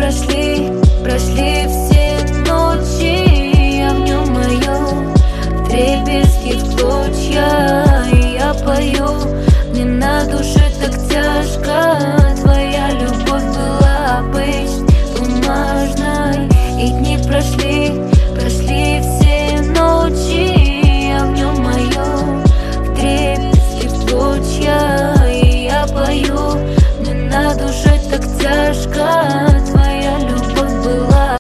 прошли все ночи, а в нем мое вдребезги в клочья.